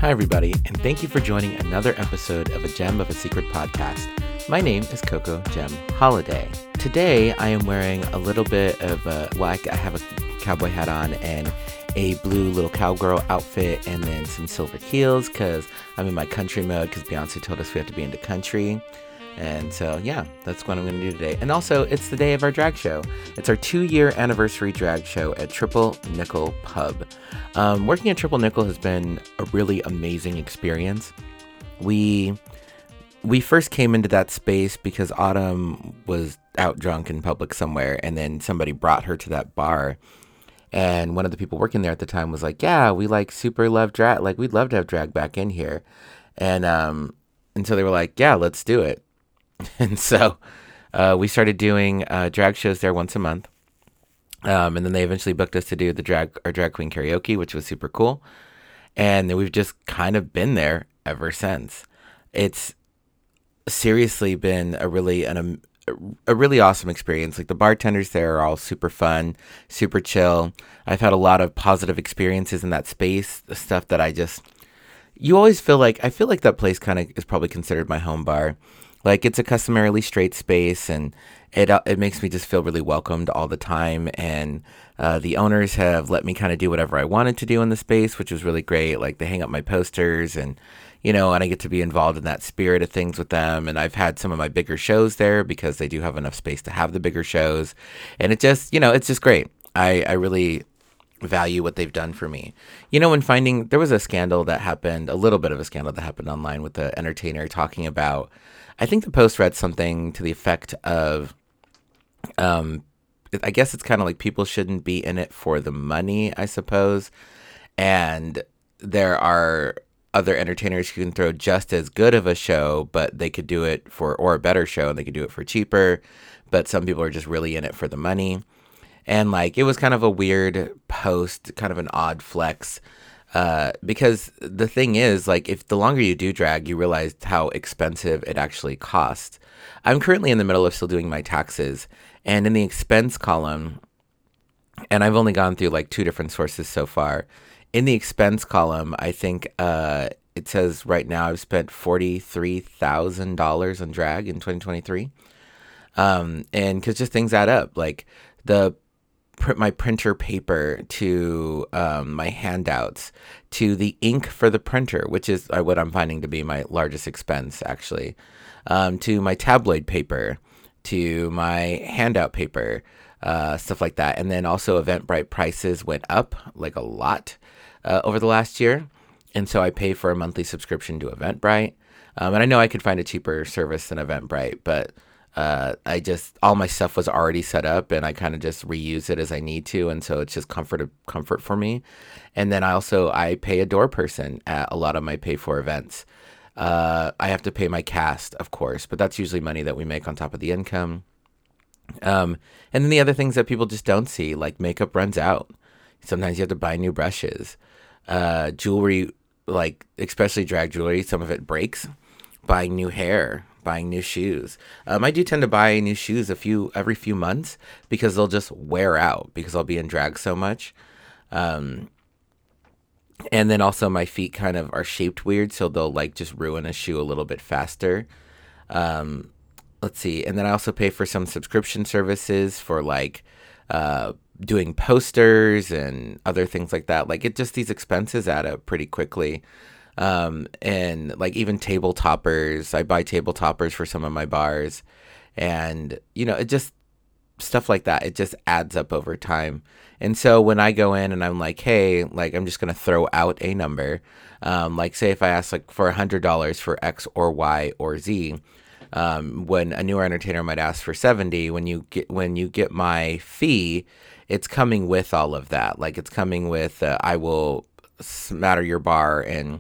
Hi, everybody, and thank you for joining another episode of A Gem of a Secret podcast. My name is Coco Gem Holiday. Today, I am wearing a little bit of I have a cowboy hat on and a blue little cowgirl outfit and then some silver heels because I'm in my country mode because Beyonce told us we have to be into country. And so, yeah, that's what I'm going to do today. And also, it's the day of our drag show. It's our 2-year anniversary drag show at Triple Nickel Pub. Working at Triple Nickel has been a really amazing experience. We first came into that space because Autumn was out drunk in public somewhere, and then somebody brought her to that bar. And one of the people working there at the time was like, yeah, we super love drag. Like, we'd love to have drag back in here. And so they were like, yeah, let's do it. And so we started doing drag shows there once a month. And then they eventually booked us to do our drag queen karaoke, which was super cool. And then we've just kind of been there ever since. It's seriously been a really awesome experience. Like, the bartenders there are all super fun, super chill. I've had a lot of positive experiences in that space. The stuff that I feel like that place kind of is probably considered my home bar. Like, it's a customarily straight space, and it makes me just feel really welcomed all the time. And the owners have let me kind of do whatever I wanted to do in the space, which was really great. Like, they hang up my posters, and and I get to be involved in that spirit of things with them. And I've had some of my bigger shows there because they do have enough space to have the bigger shows. And it's just great. I really value what they've done for me. When there was a little bit of a scandal that happened online with the entertainer talking about, I think the post read something to the effect of, I guess it's kind of like people shouldn't be in it for the money, I suppose. And there are other entertainers who can throw just as good of a show, but they could do it or a better show, and they could do it for cheaper. But some people are just really in it for the money. And it was kind of a weird post, kind of an odd flex. Because the thing is, if the longer you do drag, you realize how expensive it actually costs. I'm currently in the middle of still doing my taxes, and in the expense column, and I've only gone through 2 different sources so far. In the expense column, I think it says right now I've spent $43,000 on drag in 2023. And because just things add up, my printer paper to my handouts to the ink for the printer, which is what I'm finding to be my largest expense, actually, to my tabloid paper, to my handout paper, stuff like that. And then also Eventbrite prices went up a lot over the last year. And so I pay for a monthly subscription to Eventbrite. And I know I could find a cheaper service than Eventbrite, but all my stuff was already set up, and I kind of just reuse it as I need to. And so it's just comfort for me. And then I pay a door person at a lot of my pay for events. I have to pay my cast, of course, but that's usually money that we make on top of the income. And then the other things that people just don't see, like makeup runs out. Sometimes you have to buy new brushes, jewelry, especially drag jewelry. Some of it breaks. Buying new hair, buying new shoes. I do tend to buy new shoes every few months because they'll just wear out because I'll be in drag so much. And then also my feet kind of are shaped weird, so they'll just ruin a shoe a little bit faster. Let's see. And then I also pay for some subscription services for doing posters and other things like that. These expenses add up pretty quickly. And even table toppers, I buy table toppers for some of my bars, and it just stuff like that. It just adds up over time. And so when I go in and I'm hey, I'm just going to throw out a number, say if I ask for $100 for X or Y or Z, when a newer entertainer might ask for 70, when you get my fee, it's coming with all of that. It's coming with, I will smatter your bar and,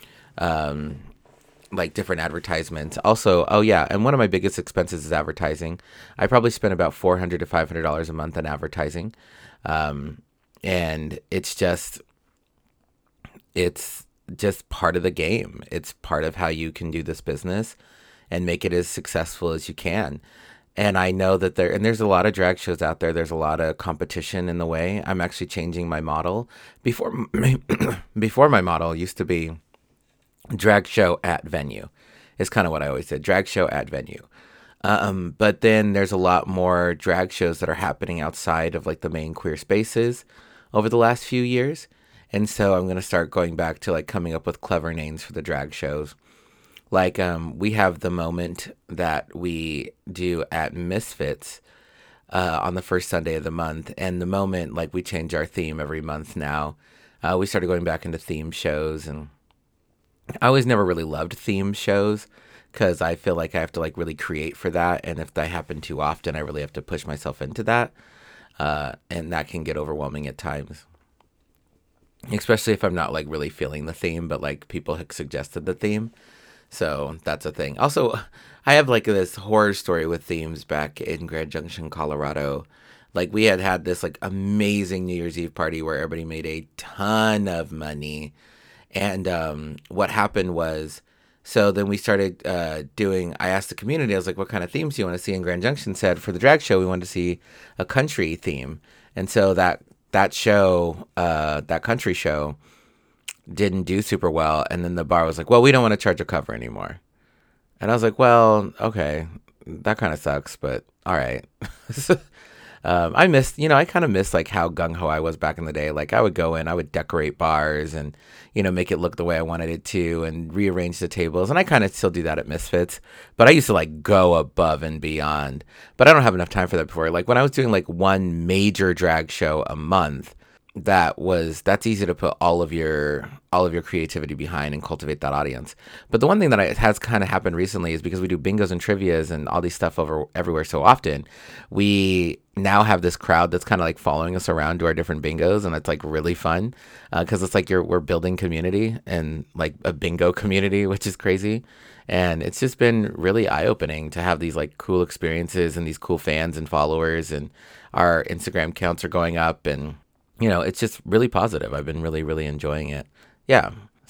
different advertisements. Also, and one of my biggest expenses is advertising. I probably spend about $400 to $500 a month on advertising. And it's just part of the game. It's part of how you can do this business and make it as successful as you can. And I know that there's a lot of drag shows out there. There's a lot of competition in the way. I'm actually changing my model. Before my model used to be Drag show at venue is kind of what I always said. Drag show at venue. But then there's a lot more drag shows that are happening outside of like the main queer spaces over the last few years. And so I'm going to start going back to like coming up with clever names for the drag shows. Like we have the moment that we do at Misfits on the first Sunday of the month. And the moment, like we change our theme every month now. We started going back into theme shows, and I always never really loved theme shows because I feel like I have to like really create for that. And if that happen too often, I really have to push myself into that. And that can get overwhelming at times, especially if I'm not like really feeling the theme, but like people have suggested the theme. So that's a thing. Also, I have like this horror story with themes back in Grand Junction, Colorado. Like we had this like amazing New Year's Eve party where everybody made a ton of money. And what happened was, so then we started I asked the community, I was like, what kind of themes do you want to see? And Grand Junction said, for the drag show, we wanted to see a country theme. And so that show, that country show, didn't do super well. And then the bar was like, well, we don't want to charge a cover anymore. And I was like, well, okay, that kind of sucks, but all right. I kind of miss like how gung ho I was back in the day. Like I would go in, I would decorate bars and, make it look the way I wanted it to and rearrange the tables. And I kind of still do that at Misfits, but I used to like go above and beyond. But I don't have enough time for that before. Like when I was doing like one major drag show a month, that's easy to put all of your creativity behind and cultivate that audience. But the one thing that has kind of happened recently is because we do bingos and trivias and all these stuff over everywhere so often, we now have this crowd that's kind of like following us around to our different bingos, and it's like really fun because it's like we're building community and like a bingo community, which is crazy. And it's just been really eye-opening to have these like cool experiences and these cool fans and followers, and our Instagram counts are going up, and it's just really positive. I've been really, really enjoying it. Yeah.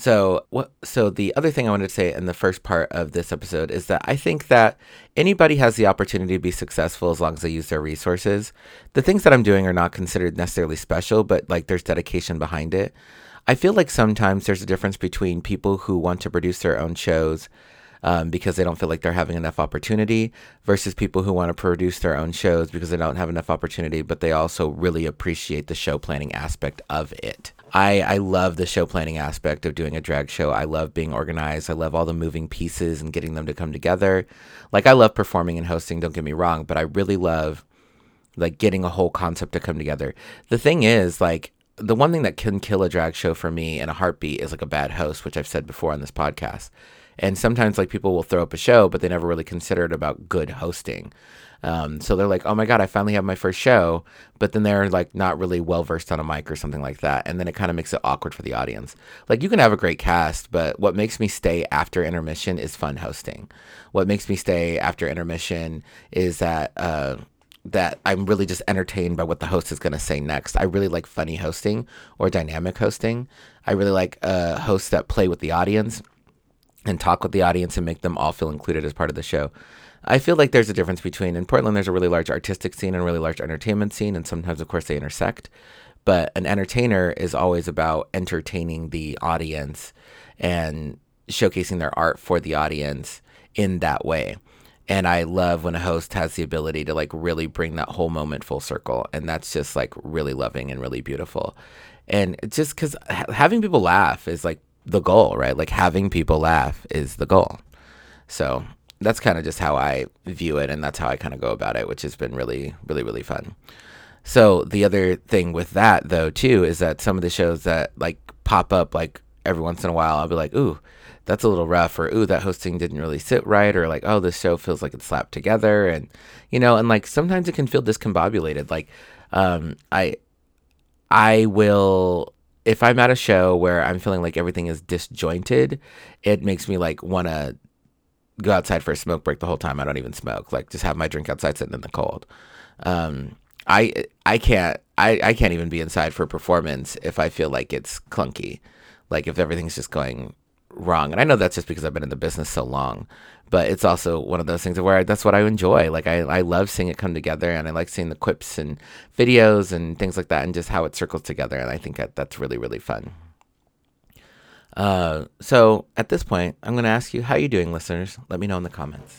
So the other thing I wanted to say in the first part of this episode is that I think that anybody has the opportunity to be successful as long as they use their resources. The things that I'm doing are not considered necessarily special, but like there's dedication behind it. I feel like sometimes there's a difference between people who want to produce their own shows because they don't feel like they're having enough opportunity versus people who want to produce their own shows because they don't have enough opportunity, but they also really appreciate the show planning aspect of it. I love the show planning aspect of doing a drag show. I love being organized. I love all the moving pieces and getting them to come together. Like I love performing and hosting, don't get me wrong, but I really love like getting a whole concept to come together. The thing is, like, the one thing that can kill a drag show for me in a heartbeat is like a bad host, which I've said before on this podcast. And sometimes like people will throw up a show, but they never really considered about good hosting. So they're like, oh my God, I finally have my first show. But then they're like not really well versed on a mic or something like that. And then it kind of makes it awkward for the audience. Like you can have a great cast, but what makes me stay after intermission is fun hosting. What makes me stay after intermission is that I'm really just entertained by what the host is going to say next. I really like funny hosting or dynamic hosting. I really like hosts that play with the audience and talk with the audience and make them all feel included as part of the show. I feel like there's a difference between, in Portland, there's a really large artistic scene and a really large entertainment scene, and sometimes, of course, they intersect. But an entertainer is always about entertaining the audience and showcasing their art for the audience in that way. And I love when a host has the ability to like really bring that whole moment full circle. And that's just like really loving and really beautiful. And just because having people laugh is like the goal, right? Like having people laugh is the goal. So that's kind of just how I view it. And that's how I kind of go about it, which has been really, really, really fun. So the other thing with that though, too, is that some of the shows that like pop up like every once in a while, I'll be like, ooh, that's a little rough, or ooh, that hosting didn't really sit right, or like, oh, this show feels like it's slapped together. And, and like sometimes it can feel discombobulated. Like, I will, if I'm at a show where I'm feeling like everything is disjointed, it makes me like want to go outside for a smoke break the whole time. I don't even smoke, like just have my drink outside sitting in the cold. I can't even be inside for a performance if I feel like it's clunky, like if everything's just going wrong. And I know that's just because I've been in the business so long, but it's also one of those things where that's what I enjoy. Like I love seeing it come together, and I like seeing the quips and videos and things like that, and just how it circles together. And I think that's really, really fun. So at this point, I'm going to ask you, how you doing, listeners? Let me know in the comments.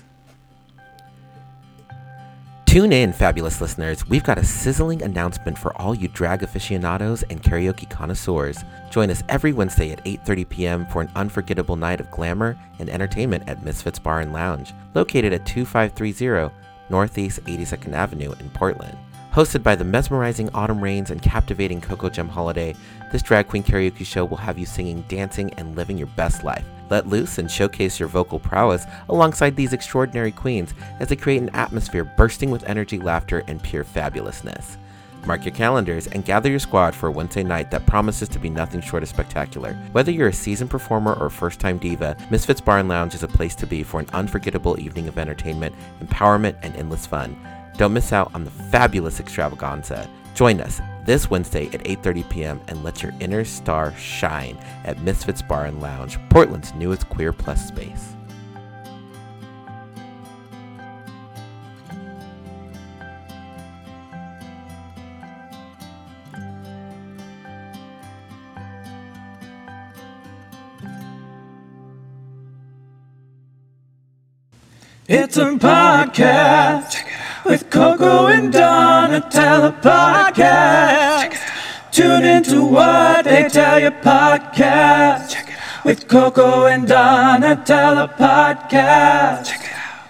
Tune in, fabulous listeners. We've got a sizzling announcement for all you drag aficionados and karaoke connoisseurs. Join us every Wednesday at 8:30 p.m. for an unforgettable night of glamour and entertainment at Misfits Bar and Lounge, located at 2530 Northeast 82nd Avenue in Portland. Hosted by the mesmerizing Autumn Rains and captivating Coco Gem Holiday, this drag queen karaoke show will have you singing, dancing, and living your best life. Let loose and showcase your vocal prowess alongside these extraordinary queens as they create an atmosphere bursting with energy, laughter, and pure fabulousness. Mark your calendars and gather your squad for a Wednesday night that promises to be nothing short of spectacular. Whether you're a seasoned performer or first-time diva, Misfits Bar and Lounge is a place to be for an unforgettable evening of entertainment, empowerment, and endless fun. Don't miss out on the fabulous extravaganza. Join us this Wednesday at 8:30 p.m. and let your inner star shine at Misfits Bar and Lounge, Portland's newest queer plus space. It's a podcast with Coco and Donatella podcast. Tune into What They Tell You podcast with Coco and Donatella podcast. Check it out.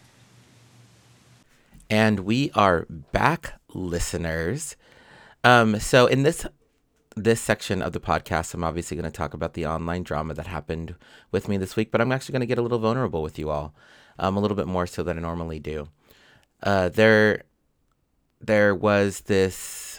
And we are back, listeners. So in this section of the podcast, I'm obviously going to talk about the online drama that happened with me this week, but I'm actually going to get a little vulnerable with you all. A little bit more so than I normally do. There was this.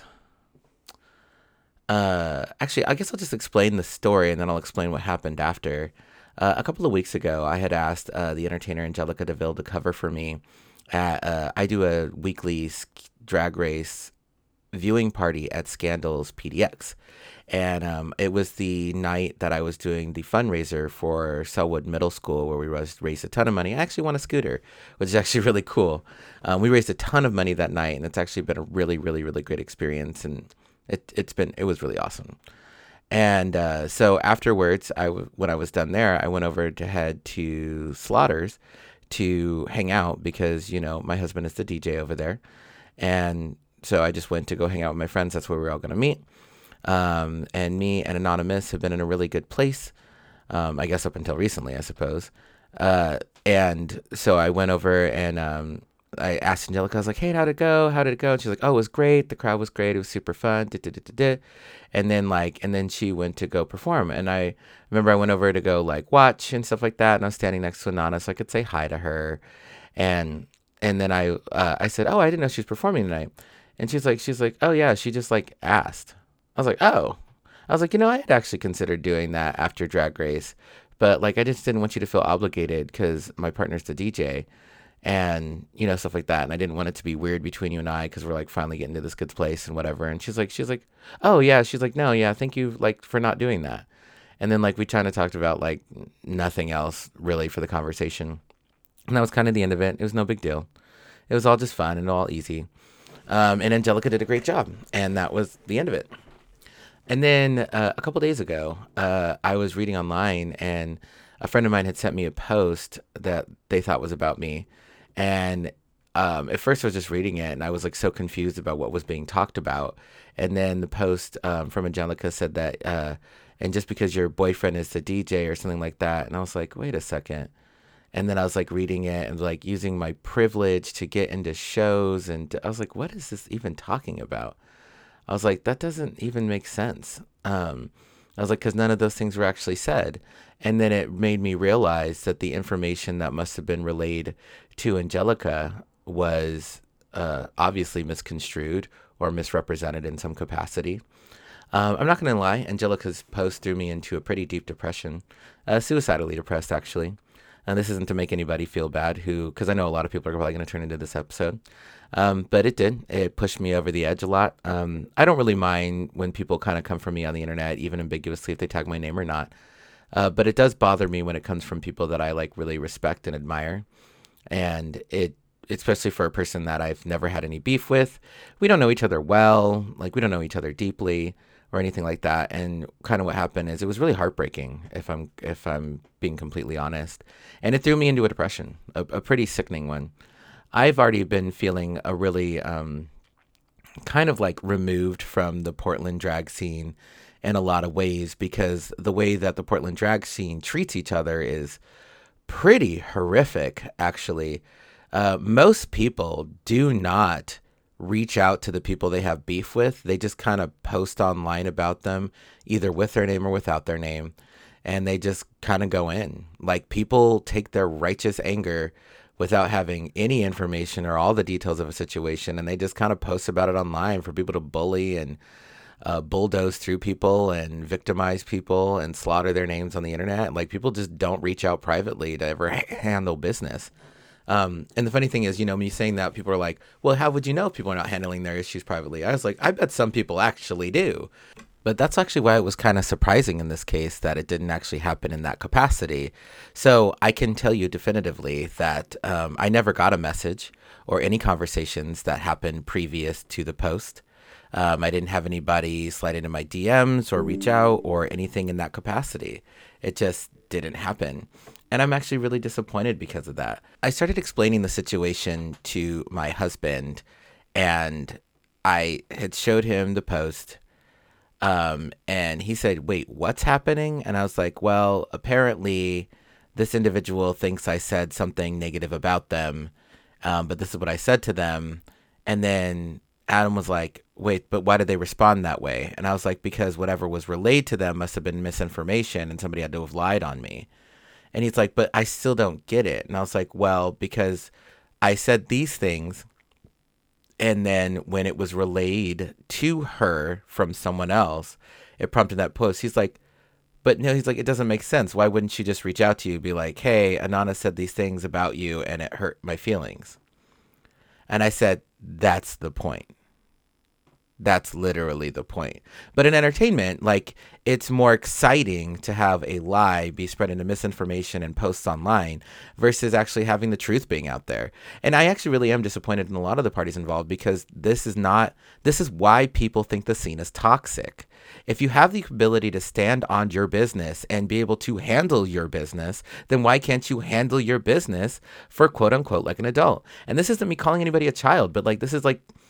Actually, I guess I'll just explain the story and then I'll explain what happened after. A couple of weeks ago, I had asked the entertainer Angelica DeVille to cover for me. I do a weekly drag race viewing party at Scandal's PDX. And it was the night that I was doing the fundraiser for Selwood Middle School, where we raised a ton of money. I actually won a scooter, which is actually really cool. We raised a ton of money that night, and it's actually been a really, really, really great experience. And it was really awesome. And so afterwards, when I was done there, I went over to head to Slaughter's to hang out because, my husband is the DJ over there. And so I just went to go hang out with my friends. That's where we were all going to meet. And me and Anonymous have been in a really good place, I guess up until recently, I suppose. And so I went over and I asked Angelica, I was like, hey, how'd it go? And she's like, oh, it was great. The crowd was great. It was super fun. And then she went to go perform. And I remember I went over to go watch and stuff like that. And I was standing next to Anana so I could say hi to her. And then I said, oh, I didn't know she was performing tonight. And she's like, oh yeah, she just asked. I was like, oh. I was like, I had actually considered doing that after Drag Race, but I just didn't want you to feel obligated because my partner's the DJ and, stuff like that. And I didn't want it to be weird between you and I because we're finally getting to this good place and whatever. And she's like, oh yeah. She's like, no, yeah, thank you for not doing that. And then we kind of talked about nothing else really for the conversation. And that was kind of the end of it. It was no big deal. It was all just fun and all easy. And Angelica did a great job. And that was the end of it. And then a couple days ago, I was reading online and a friend of mine had sent me a post that they thought was about me. And at first I was just reading it and I was so confused about what was being talked about. And then the post from Angelica said that, and just because your boyfriend is the DJ or something like that. And I was like, wait a second. And then I was reading it and using my privilege to get into shows. And I was like, what is this even talking about? I was like, that doesn't even make sense. I was like, because none of those things were actually said. And then it made me realize that the information that must have been relayed to Angelica was obviously misconstrued or misrepresented in some capacity. I'm not going to lie. Angelica's post threw me into a pretty deep depression, suicidally depressed, actually. And this isn't to make anybody feel bad because I know a lot of people are probably going to turn into this episode. But it did. It pushed me over the edge a lot. I don't really mind when people kind of come from me on the internet, even ambiguously if they tag my name or not. But it does bother me when it comes from people that I really respect and admire. And especially for a person that I've never had any beef with. We don't know each other well. We don't know each other deeply. or anything like that. And kind of what happened is it was really heartbreaking, if I'm being completely honest. And it threw me into a depression, a pretty sickening one. I've already been feeling a really kind of like removed from the Portland drag scene in a lot of ways, because the way that the Portland drag scene treats each other is pretty horrific, actually. Most people do not reach out to the people they have beef with. They just kind of post online about them, either with their name or without their name. And they just kind of go in. Like, people take their righteous anger without having any information or all the details of a situation, and they just kind of post about it online for people to bully and bulldoze through people and victimize people and slaughter their names on the internet. Like, people just don't reach out privately to ever handle business. And the funny thing is, me saying that, people are like, well, how would you know if people are not handling their issues privately? I was like, I bet some people actually do. But that's actually why it was kind of surprising in this case that it didn't actually happen in that capacity. So I can tell you definitively that I never got a message or any conversations that happened previous to the post. I didn't have anybody slide into my DMs or reach out or anything in that capacity. It just didn't happen. And I'm actually really disappointed because of that. I started explaining the situation to my husband, and I had showed him the post. And he said, wait, what's happening? And I was like, well, apparently this individual thinks I said something negative about them. But this is what I said to them. And then Adam was like, wait, but why did they respond that way? And I was like, because whatever was relayed to them must have been misinformation and somebody had to have lied on me. And he's like, but I still don't get it. And I was like, well, because I said these things, and then when it was relayed to her from someone else, it prompted that post. He's like, but no, he's like, it doesn't make sense. Why wouldn't she just reach out to you and be like, hey, Anana said these things about you and it hurt my feelings? And I said, that's the point. That's literally the point. But in entertainment, like, it's more exciting to have a lie be spread into misinformation and posts online versus actually having the truth being out there. And I actually really am disappointed in a lot of the parties involved, because this is why people think the scene is toxic. If you have the ability to stand on your business and be able to handle your business, then why can't you handle your business for quote unquote like an adult? And this isn't me calling anybody a child, but like, this is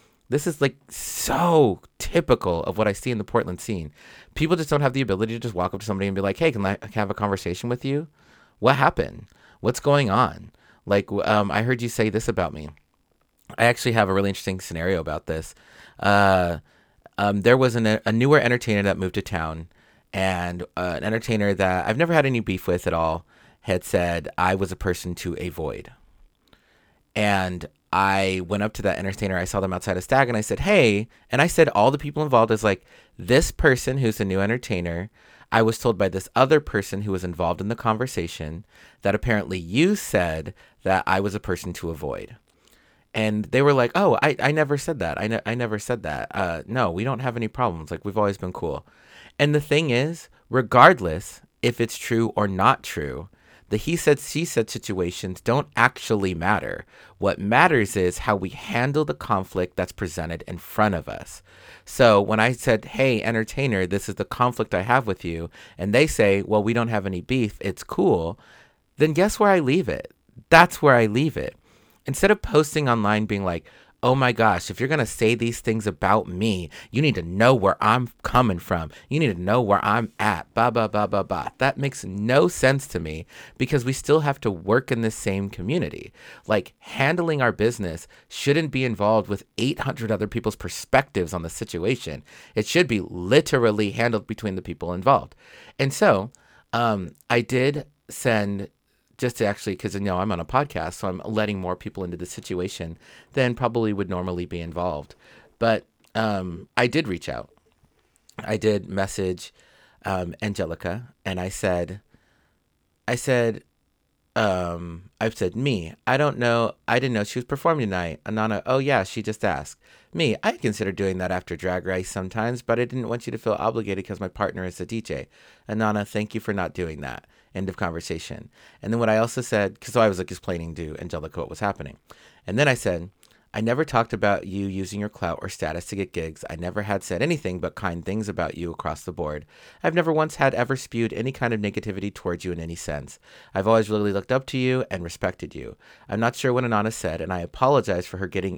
so typical of what I see in the Portland scene. People just don't have the ability to just walk up to somebody and be like, hey, can I have a conversation with you? What happened? What's going on? Like, I heard you say this about me. I actually have a really interesting scenario about this. There was a newer entertainer that moved to town, and an entertainer that I've never had any beef with at all had said I was a person to avoid. And I went up to that entertainer. I saw them outside of Stag, and I said, hey, and I said all the people involved is like, this person who's a new entertainer, I was told by this other person who was involved in the conversation that apparently you said that I was a person to avoid. And they were like, oh, I never said that. I never said that. No, we don't have any problems. Like, we've always been cool. And the thing is, regardless if it's true or not true, the he said, she said situations don't actually matter. What matters is how we handle the conflict that's presented in front of us. So when I said, hey, entertainer, this is the conflict I have with you, and they say, well, we don't have any beef, it's cool, then guess where I leave it? That's where I leave it. Instead of posting online being like, oh my gosh, if you're going to say these things about me, you need to know where I'm coming from. You need to know where I'm at. Blah, blah, blah, blah, blah. That makes no sense to me, because we still have to work in the same community. Like, handling our business shouldn't be involved with 800 other people's perspectives on the situation. It should be literally handled between the people involved. And so I did send, just to actually, because I'm on a podcast, so I'm letting more people into the situation than probably would normally be involved. But I did reach out. I did message Angelica, and I said, me, I don't know, I didn't know she was performing tonight. Anana, oh yeah, she just asked. Me, I consider doing that after Drag Race sometimes, but I didn't want you to feel obligated because my partner is a DJ. Anana, thank you for not doing that. End of conversation. And then what I also said, because I was like explaining to Angelica what was happening. And then I said, I never talked about you using your clout or status to get gigs. I never had said anything but kind things about you across the board. I've never once had ever spewed any kind of negativity towards you in any sense. I've always really looked up to you and respected you. I'm not sure what Anana said, and I apologize for her getting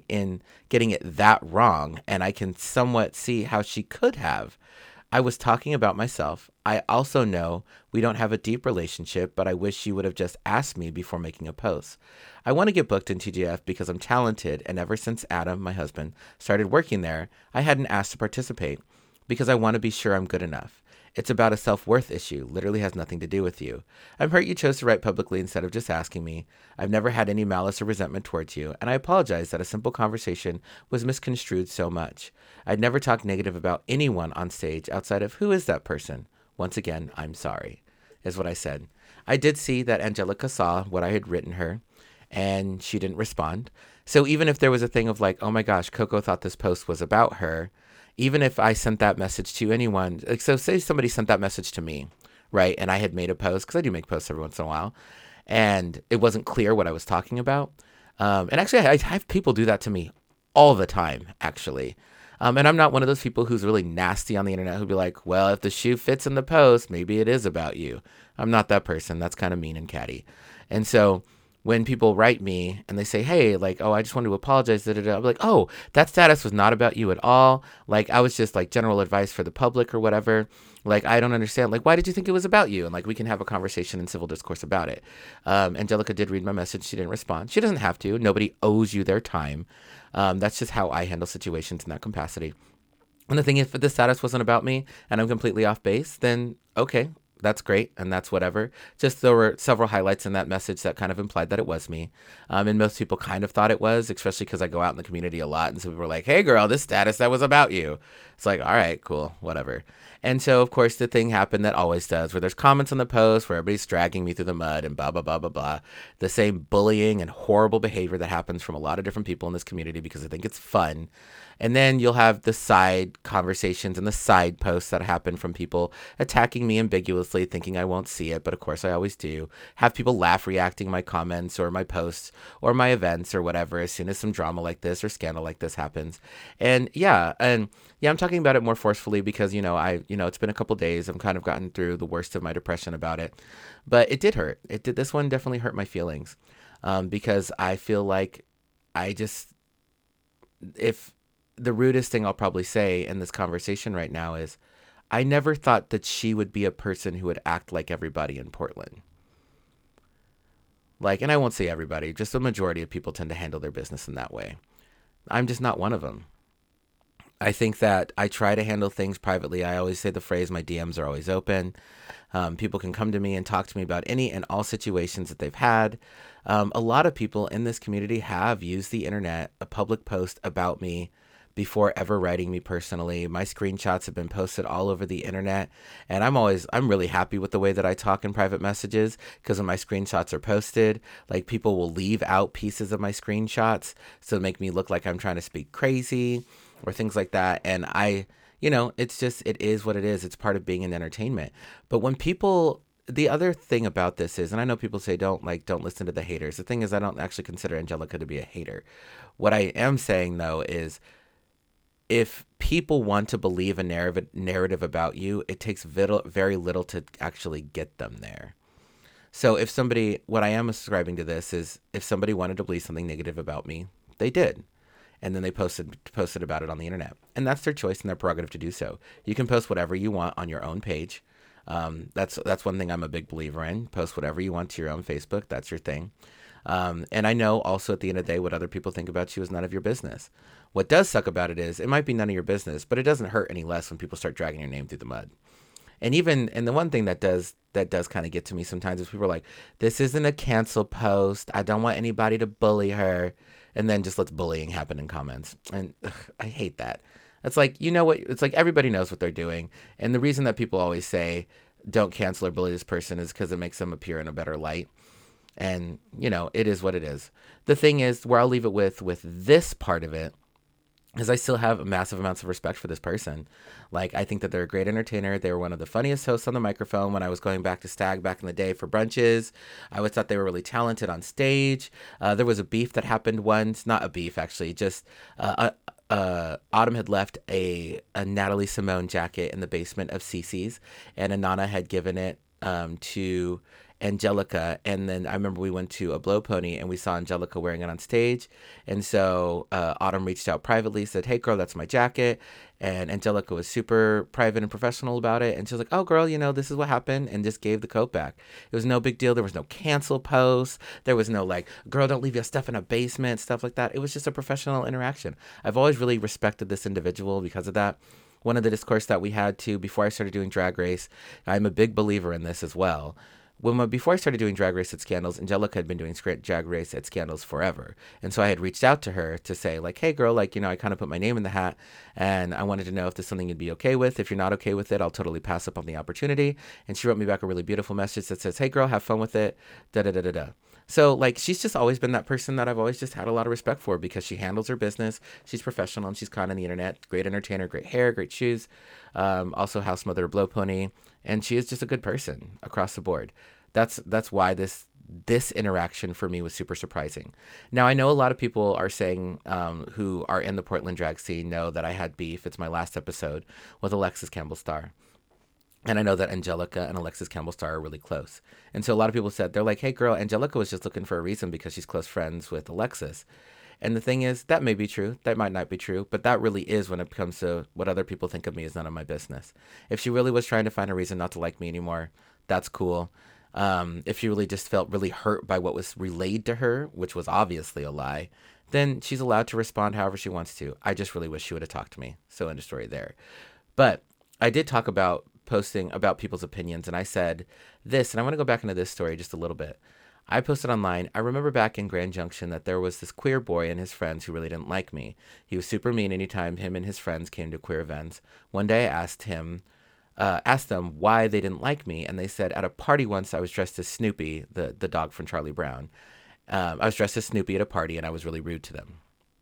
it that wrong, and I can somewhat see how she could have. I was talking about myself. I also know we don't have a deep relationship, but I wish you would have just asked me before making a post. I want to get booked in TGF because I'm talented, and ever since Adam, my husband, started working there, I hadn't asked to participate because I want to be sure I'm good enough. It's about a self-worth issue, literally has nothing to do with you. I'm hurt you chose to write publicly instead of just asking me. I've never had any malice or resentment towards you, and I apologize that a simple conversation was misconstrued so much. I'd never talk negative about anyone on stage outside of who is that person. Once again, I'm sorry, is what I said. I did see that Angelica saw what I had written her, and she didn't respond. So even if there was a thing of like, oh my gosh, Coco thought this post was about her, even if I sent that message to anyone, like, so say somebody sent that message to me, right? And I had made a post, because I do make posts every once in a while, and it wasn't clear what I was talking about. And actually, I have people do that to me all the time, actually. And I'm not one of those people who's really nasty on the internet who'd be like, well, if the shoe fits in the post, maybe it is about you. I'm not that person. That's kind of mean and catty. And so when people write me and they say, hey, like, oh, I just wanted to apologize, I'm like, oh, that status was not about you at all. Like, I was just like general advice for the public or whatever. Like, I don't understand. Like, why did you think it was about you? And like, we can have a conversation in civil discourse about it. Angelica did read my message. She didn't respond. She doesn't have to. Nobody owes you their time. That's just how I handle situations in that capacity. And the thing is, if the status wasn't about me and I'm completely off base, then okay, that's great, and that's whatever. Just there were several highlights in that message that kind of implied that it was me. And most people kind of thought it was, especially because I go out in the community a lot. And so people were like, hey, girl, this status, that was about you. It's like, all right, cool, whatever. And so, of course, the thing happened that always does, where there's comments on the post where everybody's dragging me through the mud and blah, blah, blah, blah, blah. The same bullying and horrible behavior that happens from a lot of different people in this community because I think it's fun. And then you'll have the side conversations and the side posts that happen from people attacking me ambiguously, thinking I won't see it, but of course I always do. Have people laugh reacting my comments or my posts or my events or whatever as soon as some drama like this or scandal like this happens. And yeah, I'm talking about it more forcefully because, it's been a couple days. I've kind of gotten through the worst of my depression about it, but it did hurt. This one definitely hurt my feelings because I feel like if the rudest thing I'll probably say in this conversation right now is I never thought that she would be a person who would act like everybody in Portland. Like, and I won't say everybody, just the majority of people tend to handle their business in that way. I'm just not one of them. I think that I try to handle things privately. I always say the phrase, my DMs are always open. People can come to me and talk to me about any and all situations that they've had. A lot of people in this community have used the internet, a public post about me, before ever writing me personally. My screenshots have been posted all over the internet, and I'm really happy with the way that I talk in private messages, because when my screenshots are posted, like, people will leave out pieces of my screenshots so make me look like I'm trying to speak crazy or things like that. And it is what it is. It's part of being in entertainment. But when the other thing about this is, and I know people say don't listen to the haters. The thing is, I don't actually consider Angelica to be a hater. What I am saying though is, if people want to believe a narrative about you, it takes very little to actually get them there. So what I am ascribing to this is, if somebody wanted to believe something negative about me, they did. And then they posted about it on the internet. And that's their choice and their prerogative to do so. You can post whatever you want on your own page. That's one thing I'm a big believer in. Post whatever you want to your own Facebook. That's your thing. And I know also at the end of the day, what other people think about you is none of your business. What does suck about it is, it might be none of your business, but it doesn't hurt any less when people start dragging your name through the mud. And the one thing that does kind of get to me sometimes is people are like, this isn't a cancel post. I don't want anybody to bully her. And then just lets bullying happen in comments. And I hate that. It's like, you know what? It's like everybody knows what they're doing. And the reason that people always say, don't cancel or bully this person, is because it makes them appear in a better light. And, it is what it is. The thing is, where I'll leave it with this part of it, because I still have massive amounts of respect for this person. Like, I think that they're a great entertainer. They were one of the funniest hosts on the microphone when I was going back to Stag back in the day for brunches. I always thought they were really talented on stage. There was a beef that happened once, not a beef actually, just Autumn had left a Natalie Simone jacket in the basement of Cece's, and Anana had given it to Angelica. And then I remember we went to a Blow Pony and we saw Angelica wearing it on stage. And so Autumn reached out privately, said, "Hey, girl, that's my jacket." And Angelica was super private and professional about it. And she was like, "Oh, girl, this is what happened," and just gave the coat back. It was no big deal. There was no cancel posts. There was no like, "Girl, don't leave your stuff in a basement," stuff like that. It was just a professional interaction. I've always really respected this individual because of that. One of the discourse that we had too before I started doing Drag Race, I'm a big believer in this as well. Before I started doing Drag Race at Scandals, Angelica had been doing Drag Race at Scandals forever. And so I had reached out to her to say, like, "Hey, girl, like, I kind of put my name in the hat, and I wanted to know if this is something you'd be okay with. If you're not okay with it, I'll totally pass up on the opportunity." And she wrote me back a really beautiful message that says, "Hey, girl, have fun with it, da-da-da-da-da." So, like, she's just always been that person that I've always just had a lot of respect for because she handles her business. She's professional, and she's caught on the internet. Great entertainer, great hair, great shoes. Also house mother, Blow Pony. And she is just a good person across the board. That's why this interaction for me was super surprising. Now, I know a lot of people are saying who are in the Portland drag scene know that I had beef. It's my last episode with Alexis Campbell Starr. And I know that Angelica and Alexis Campbell Starr are really close. And so a lot of people said, they're like, "Hey, girl, Angelica was just looking for a reason because she's close friends with Alexis." And the thing is, that may be true. That might not be true. But that really is, when it comes to what other people think of me, is none of my business. If she really was trying to find a reason not to like me anymore, that's cool. If she really just felt really hurt by what was relayed to her, which was obviously a lie, then she's allowed to respond however she wants to. I just really wish she would have talked to me. So end of story there. But I did talk about posting about people's opinions, and I said this, and I want to go back into this story just a little bit. I posted online, I remember back in Grand Junction that there was this queer boy and his friends who really didn't like me. He was super mean anytime him and his friends came to queer events. One day I asked them why they didn't like me, and they said, at a party once I was dressed as Snoopy, the dog from Charlie Brown. I was dressed as Snoopy at a party, and I was really rude to them.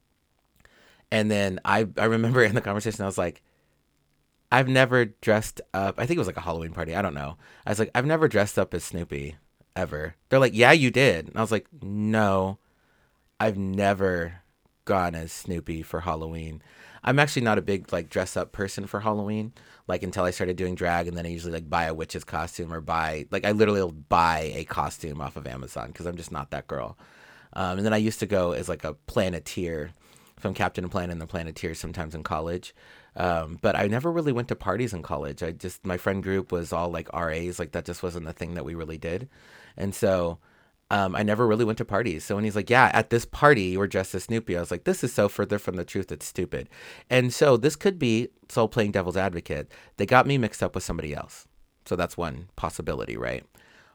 And then I remember in the conversation, I was like, I've never dressed up. I think it was like a Halloween party. I don't know. I was like, I've never dressed up as Snoopy ever. They're like, "Yeah, you did." And I was like, "No, I've never gone as Snoopy for Halloween." I'm actually not a big like dress up person for Halloween, like until I started doing drag, and then I usually like buy a witch's costume or I literally will buy a costume off of Amazon because I'm just not that girl. And then I used to go as like a Planeteer from Captain Planet and the Planeteers sometimes in college. But I never really went to parties in college. My friend group was all like RAs, like that just wasn't the thing that we really did. And so I never really went to parties. So when he's like, "Yeah, at this party you were dressed as Snoopy," I was like, this is so further from the truth, it's stupid. And so this could be Soul playing devil's advocate. They got me mixed up with somebody else. So that's one possibility, right?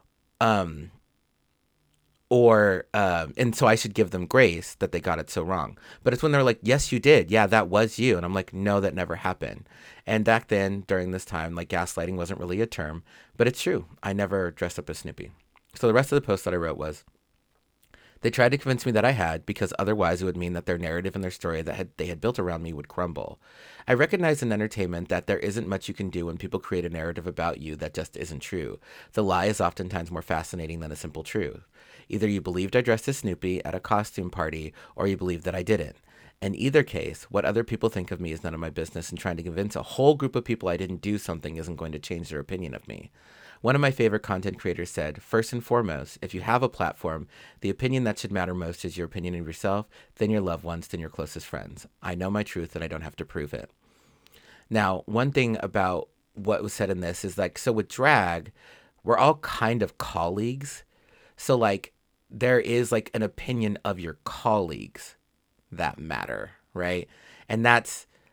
And so I should give them grace that they got it so wrong. But it's when they're like, "Yes, you did. Yeah, that was you." And I'm like, "No, that never happened." And back then, during this time, like gaslighting wasn't really a term, but it's true. I never dressed up as Snoopy. So the rest of the post that I wrote was, they tried to convince me that I had, because otherwise it would mean that their narrative and their story they had built around me would crumble. I recognize in entertainment that there isn't much you can do when people create a narrative about you that just isn't true. The lie is oftentimes more fascinating than a simple truth. Either you believed I dressed as Snoopy at a costume party, or you believed that I didn't. In either case, what other people think of me is none of my business, and trying to convince a whole group of people I didn't do something isn't going to change their opinion of me. One of my favorite content creators said, "First and foremost, if you have a platform, the opinion that should matter most is your opinion of yourself, then your loved ones, then your closest friends. I know my truth and I don't have to prove it." Now, one thing about what was said in this is like, so with drag, we're all kind of colleagues. So like, there is like an opinion of your colleagues that matter, right? And that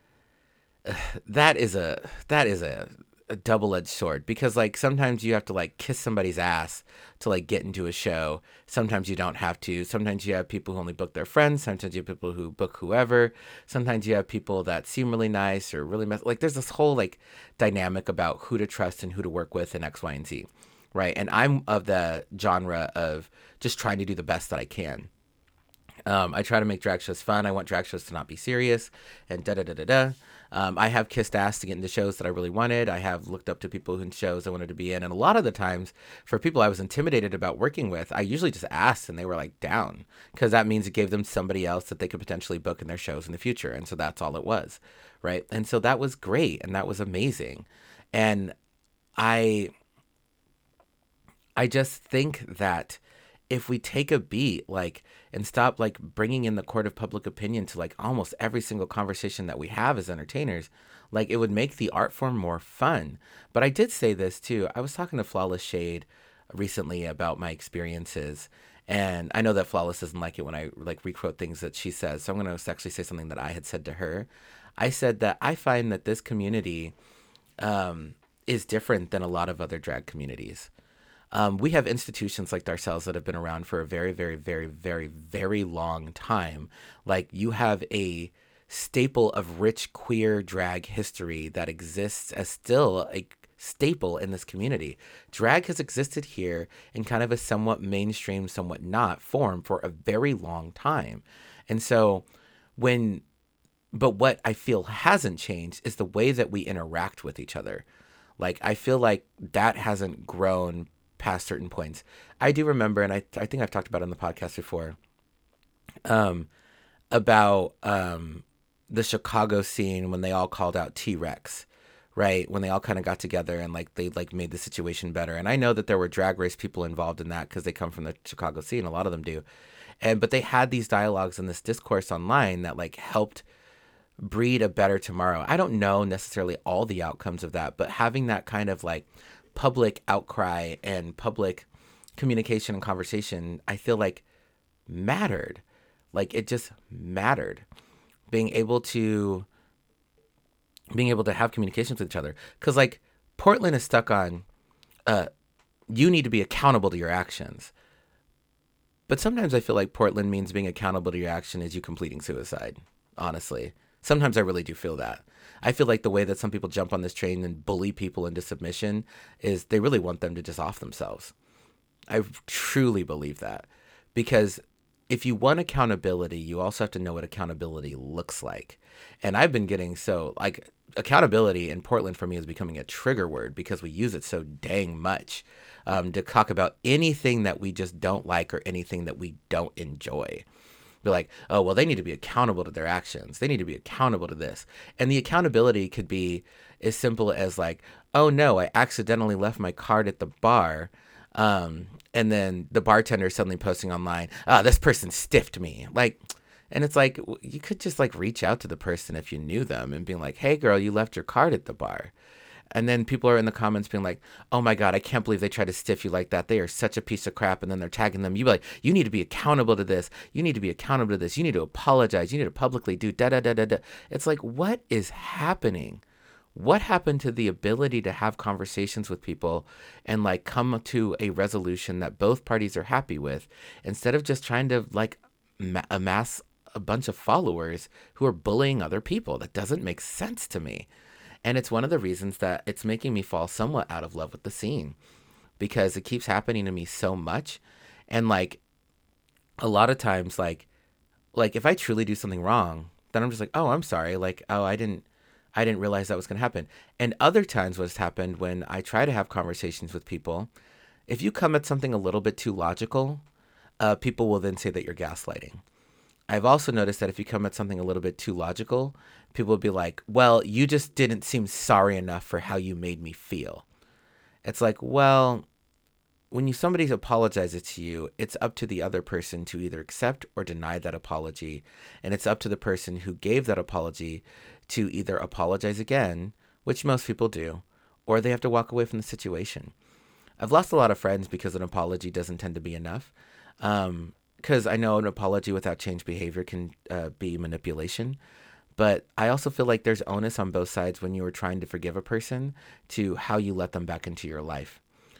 is a double-edged sword, because like sometimes you have to like kiss somebody's ass to like get into a show. Sometimes you don't have to. Sometimes you have people who only book their friends. Sometimes you have people who book whoever. Sometimes you have people that seem really nice or really like there's this whole like dynamic about who to trust and who to work with and X, Y, and Z, right? And I'm of the genre of just trying to do the best that I can. I try to make drag shows fun. I want drag shows to not be serious and da-da-da-da-da. I have kissed ass to get into shows that I really wanted. I have looked up to people in shows I wanted to be in. And a lot of the times for people I was intimidated about working with, I usually just asked and they were like down, because that means it gave them somebody else that they could potentially book in their shows in the future. And so that's all it was. Right. And so that was great. And that was amazing. And I just think that if we take a beat, like, and stop like bringing in the court of public opinion to like almost every single conversation that we have as entertainers, like it would make the art form more fun. But I did say this too. I was talking to Flawless Shade recently about my experiences, and I know that Flawless doesn't like it when I like requote things that she says. So I'm going to actually say something that I had said to her. I said that I find that this community is different than a lot of other drag communities. We have institutions like ourselves that have been around for a very, very, very, very, very long time. Like you have a staple of rich queer drag history that exists as still a staple in this community. Drag has existed here in kind of a somewhat mainstream, somewhat not form for a very long time. And so but what I feel hasn't changed is the way that we interact with each other. Like, I feel like that hasn't grown past certain points. I do remember, and I think I've talked about it on the podcast before, about the Chicago scene when they all called out T-Rex, right? When they all kind of got together and like they like made the situation better. And I know that there were Drag Race people involved in that because they come from the Chicago scene. A lot of them do. But they had these dialogues and this discourse online that like helped breed a better tomorrow. I don't know necessarily all the outcomes of that, but having that kind of like public outcry and public communication and conversation, I feel like mattered. Like it just mattered. Being able to have communications with each other. Because like Portland is stuck on, you need to be accountable to your actions. But sometimes I feel like Portland means being accountable to your action is you completing suicide, honestly. Sometimes I really do feel that. I feel like the way that some people jump on this train and bully people into submission is they really want them to just off themselves. I truly believe that. Because if you want accountability, you also have to know what accountability looks like. And I've been getting accountability in Portland for me is becoming a trigger word because we use it so dang much to talk about anything that we just don't like or anything that we don't enjoy. Be like, oh, well, they need to be accountable to their actions. They need to be accountable to this. And the accountability could be as simple as like, oh, no, I accidentally left my card at the bar. And then the bartender suddenly posting online, this person stiffed me. Like, and it's like, you could just like reach out to the person if you knew them and being like, hey, girl, you left your card at the bar. And then people are in the comments being like, oh my God, I can't believe they tried to stiff you like that. They are such a piece of crap. And then they're tagging them. You be like, you need to be accountable to this. You need to be accountable to this. You need to apologize. You need to publicly do da-da-da-da-da. It's like, what is happening? What happened to the ability to have conversations with people and like come to a resolution that both parties are happy with instead of just trying to like amass a bunch of followers who are bullying other people? That doesn't make sense to me. And it's one of the reasons that it's making me fall somewhat out of love with the scene because it keeps happening to me so much. And like a lot of times, like if I truly do something wrong, then I'm just like, oh, I'm sorry. Like, oh, I didn't realize that was going to happen. And other times what's happened when I try to have conversations with people, if you come at something a little bit too logical, people will then say that you're gaslighting. I've also noticed that if you come at something a little bit too logical, people will be like, well, you just didn't seem sorry enough for how you made me feel. It's like, well, when somebody apologizes to you, it's up to the other person to either accept or deny that apology. And it's up to the person who gave that apology to either apologize again, which most people do, or they have to walk away from the situation. I've lost a lot of friends because an apology doesn't tend to be enough. Because I know an apology without change behavior can be manipulation. But I also feel like there's onus on both sides when you are trying to forgive a person to how you let them back into your life.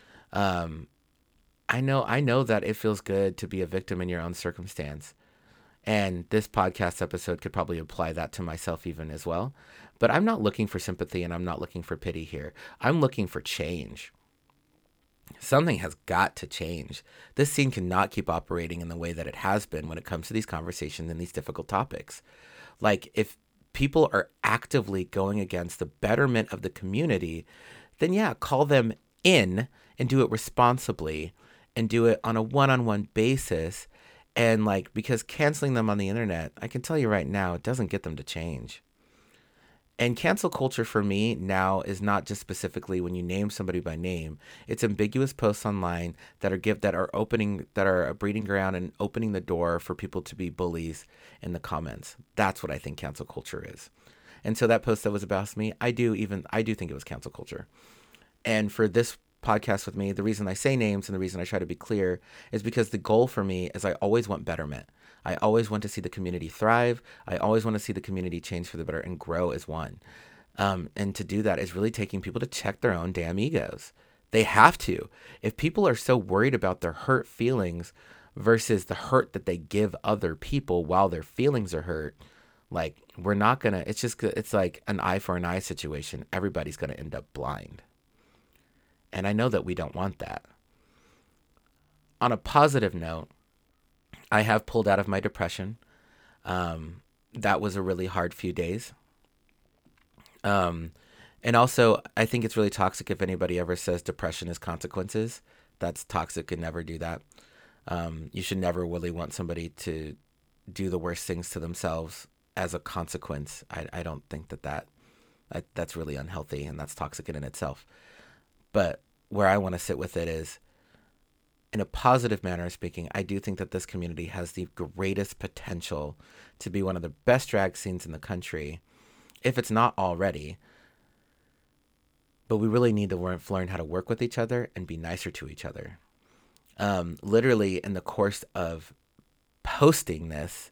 I know that it feels good to be a victim in your own circumstance. And this podcast episode could probably apply that to myself even as well. But I'm not looking for sympathy and I'm not looking for pity here. I'm looking for change. Something has got to change. This scene cannot keep operating in the way that it has been when it comes to these conversations and these difficult topics. Like, if people are actively going against the betterment of the community, then yeah, call them in and do it responsibly and do it on a one-on-one basis. And like, because canceling them on the internet, I can tell you right now, it doesn't get them to change. And cancel culture for me now is not just specifically when you name somebody by name. It's ambiguous posts online that are a breeding ground and opening the door for people to be bullies in the comments. That's what I think cancel culture is. And so that post that was about me, I do think it was cancel culture. And for this podcast with me, the reason I say names and the reason I try to be clear is because the goal for me is I always want betterment. I always want to see the community thrive. I always want to see the community change for the better and grow as one. And to do that is really taking people to check their own damn egos. They have to. If people are so worried about their hurt feelings versus the hurt that they give other people while their feelings are hurt, like, we're not going to, it's like an eye for an eye situation. Everybody's going to end up blind. And I know that we don't want that. On a positive note, I have pulled out of my depression. That was a really hard few days. And also, I think it's really toxic if anybody ever says depression is consequences. That's toxic and never do that. You should never really want somebody to do the worst things to themselves as a consequence. I don't think that's really unhealthy, and that's toxic in itself. But where I want to sit with it is, in a positive manner speaking, I do think that this community has the greatest potential to be one of the best drag scenes in the country, if it's not already. But we really need to learn how to work with each other and be nicer to each other. Literally, in the course of writing this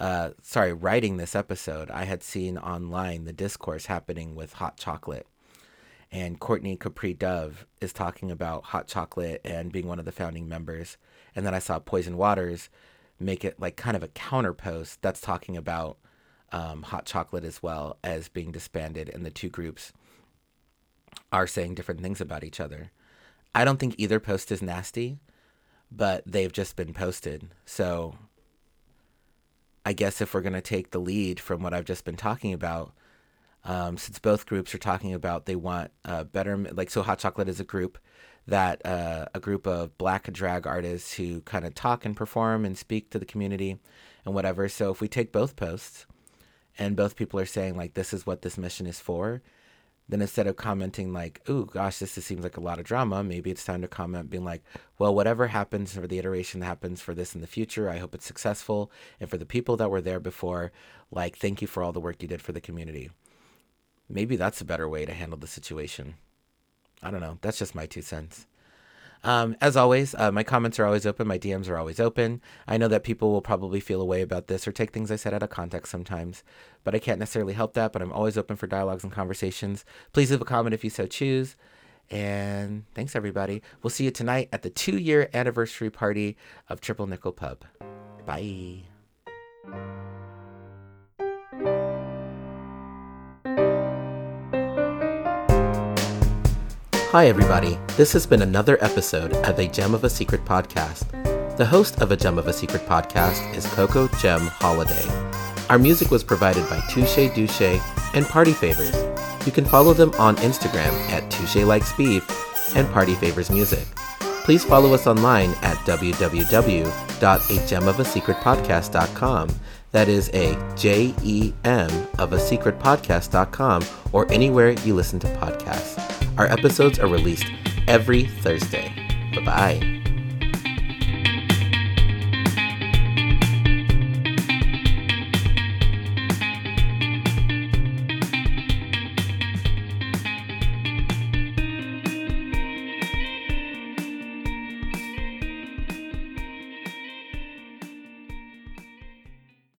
episode, I had seen online the discourse happening with hot chocolate. And Courtney Capri Dove is talking about hot chocolate and being one of the founding members. And then I saw Poison Waters make it like kind of a counter post that's talking about hot chocolate as well as being disbanded. And the two groups are saying different things about each other. I don't think either post is nasty, but they've just been posted. So I guess if we're going to take the lead from what I've just been talking about, since both groups are talking about they want better, like, so Hot Chocolate is a group of Black drag artists who kind of talk and perform and speak to the community and whatever. So if we take both posts and both people are saying like, this is what this mission is for, then instead of commenting like, ooh, gosh, this just seems like a lot of drama, maybe it's time to comment being like, well, whatever happens for the iteration that happens for this in the future, I hope it's successful. And for the people that were there before, like, thank you for all the work you did for the community. Maybe that's a better way to handle the situation. I don't know. That's just my 2 cents. As always, my comments are always open. My DMs are always open. I know that people will probably feel a way about this or take things I said out of context sometimes, but I can't necessarily help that. But I'm always open for dialogues and conversations. Please leave a comment if you so choose. And thanks, everybody. We'll see you tonight at the 2-year anniversary party of Triple Nickel Pub. Bye. Hi, everybody. This has been another episode of A Gem of a Secret podcast. The host of A Gem of a Secret podcast is Coco Gem Holiday. Our music was provided by Touche Douche and Party Favors. You can follow them on Instagram at Touche Likes Beef and Party Favors Music. Please follow us online at www.agemofasecretpodcast.com. That is AGEM of a secretpodcast.com, or anywhere you listen to podcasts. Our episodes are released every Thursday. Bye-bye.